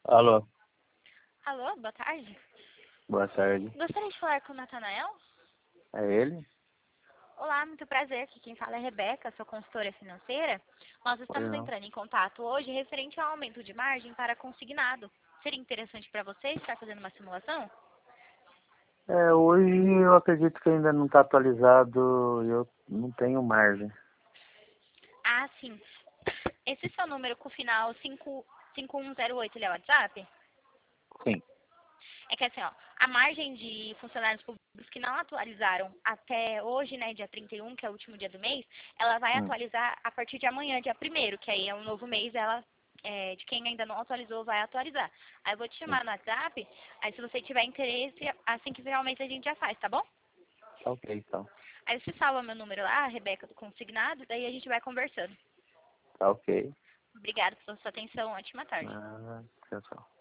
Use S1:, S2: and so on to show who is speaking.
S1: Alô,
S2: Alô, boa tarde.
S1: boa tarde.
S2: Gostaria de falar com o Natanael?
S1: É ele?
S2: Olá, muito prazer. Aqui quem fala é Rebeca, sou consultora financeira. Nós
S1: Oi,
S2: estamos
S1: não.
S2: entrando em contato hoje referente ao aumento de margem para consignado. Seria interessante para você estar fazendo uma simulação?
S1: Hoje eu acredito que ainda não está atualizado e eu não tenho margem.
S2: Ah, sim. Esse seu número com o final 5108, ele é o WhatsApp?
S1: Sim.
S2: É que assim, ó, a margem de funcionários públicos que não atualizaram até hoje, né, dia 31, que é o último dia do mês, ela vai
S1: Hum.
S2: atualizar a partir de amanhã, dia 1º, que aí é um novo mês, ela, de quem ainda não atualizou, vai atualizar. Aí eu vou te
S1: Sim.
S2: chamar no WhatsApp, aí se você tiver interesse, assim que vier o mês a gente já faz, tá bom?
S1: Tá ok, então.
S2: Aí você salva meu número lá, Rebeca do Consignado, daí a gente vai conversando.
S1: Tá ok.
S2: Obrigada pela sua atenção, ótima tarde.
S1: Tchau, tchau.